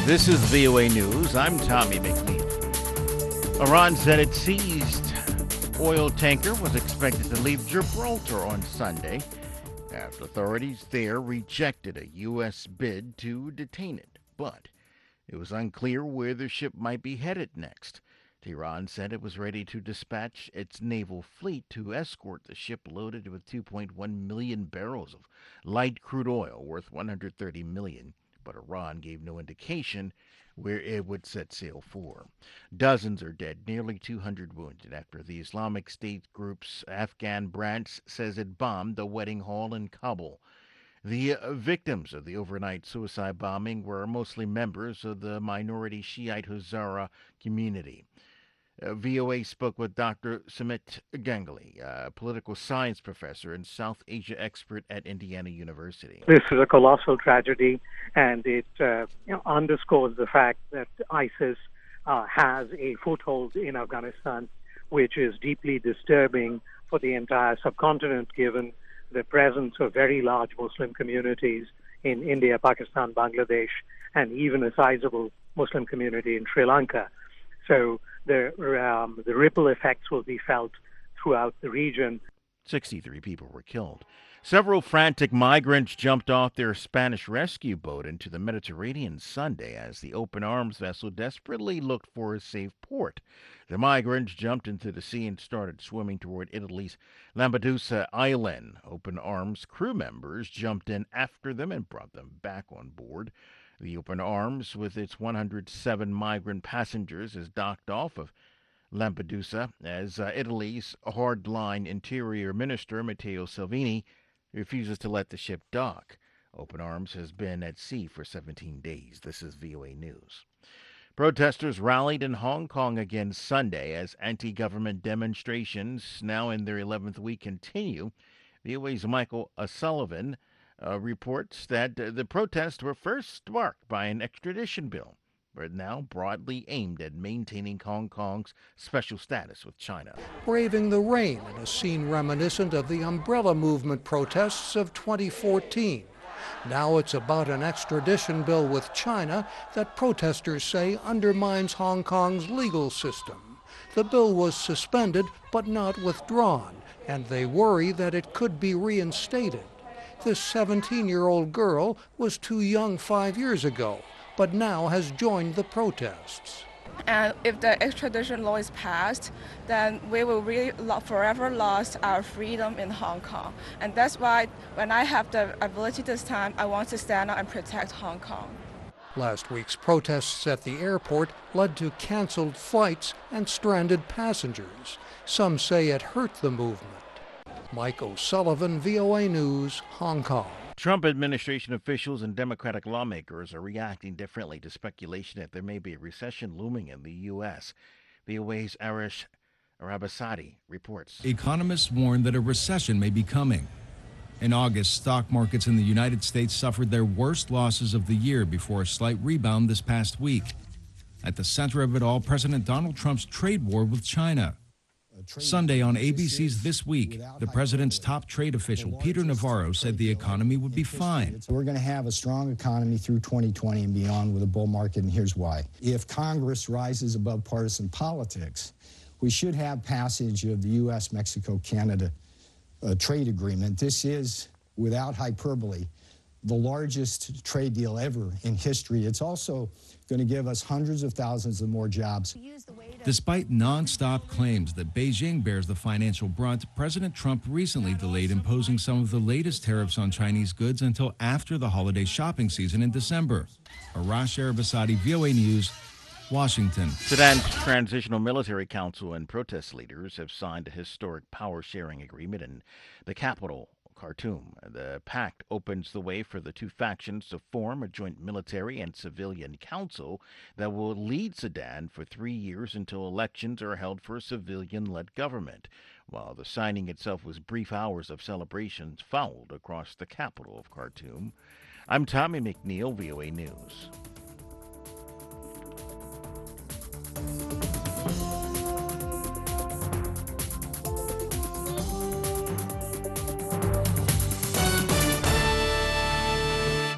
This is VOA News. I'm Tommy McNeil. Iran said it seized oil tanker was expected to leave Gibraltar on Sunday after authorities there rejected a U.S. bid to detain it. But it was unclear where the ship might be headed next. Tehran said it was ready to dispatch its naval fleet to escort the ship loaded with 2.1 million barrels of light crude oil worth $130 million. But Iran gave no indication where it would set sail for. Dozens are dead, nearly 200 wounded after the Islamic State group's Afghan branch says it bombed a wedding hall in Kabul. The victims of the overnight suicide bombing were mostly members of the minority Shiite Hazara community. VOA spoke with Dr. Sumit Ganguly, a political science professor and South Asia expert at Indiana University. This is a colossal tragedy, and it underscores the fact that ISIS has a foothold in Afghanistan, which is deeply disturbing for the entire subcontinent, given the presence of very large Muslim communities in India, Pakistan, Bangladesh, and even a sizable Muslim community in Sri Lanka. So the ripple effects will be felt throughout the region. 63 people were killed. Several frantic migrants jumped off their Spanish rescue boat into the Mediterranean Sunday as the Open Arms vessel desperately looked for a safe port. The migrants jumped into the sea and started swimming toward Italy's Lampedusa island. Open Arms crew members jumped in after them and brought them back on board. The Open Arms, with its 107 migrant passengers, is docked off of Lampedusa as Italy's hardline Interior Minister Matteo Salvini refuses to let the ship dock. Open Arms has been at sea for 17 days. This is VOA News. Protesters rallied in Hong Kong again Sunday as anti-government demonstrations, now in their 11th week, continue. VOA's Michael O'Sullivan reports that the protests were first sparked by an extradition bill, but now broadly aimed at maintaining Hong Kong's special status with China. Braving the rain in a scene reminiscent of the umbrella movement protests of 2014. Now it's about an extradition bill with China that protesters say undermines Hong Kong's legal system. The bill was suspended but not withdrawn, and they worry that it could be reinstated. This 17-year-old girl was too young 5 years ago, but now has joined the protests. And if the extradition law is passed, then we will really forever lose our freedom in Hong Kong. And that's why when I have the ability this time, I want to stand up and protect Hong Kong. Last week's protests at the airport led to canceled flights and stranded passengers. Some say it hurt the movement. Mike O'Sullivan, VOA News, Hong Kong. Trump administration officials and Democratic lawmakers are reacting differently to speculation that there may be a recession looming in the U.S. VOA's Arash Arabasadi reports. Economists warn that a recession may be coming. In August, stock markets in the United States suffered their worst losses of the year before a slight rebound this past week. At the center of it all, President Donald Trump's trade war with China. Sunday on ABC's This Week, the president's top trade official, Peter Navarro, said the economy would be fine. We're going to have a strong economy through 2020 and beyond with a bull market, and here's why. If Congress rises above partisan politics, we should have passage of the U.S., Mexico, Canada trade agreement. This is, without hyperbole, the largest trade deal ever in history. It's also going to give us hundreds of thousands of more jobs. Despite nonstop claims that Beijing bears the financial brunt, President Trump recently delayed imposing some of the latest tariffs on Chinese goods until after the holiday shopping season in December. Arash Arabasadi, VOA News, Washington. Sudan's Transitional Military Council and protest leaders have signed a historic power-sharing agreement in the capital, Khartoum. The pact opens the way for the two factions to form a joint military and civilian council that will lead Sudan for 3 years until elections are held for a civilian-led government. While the signing itself was brief, hours of celebrations followed across the capital of Khartoum. I'm Tommy McNeil, VOA News.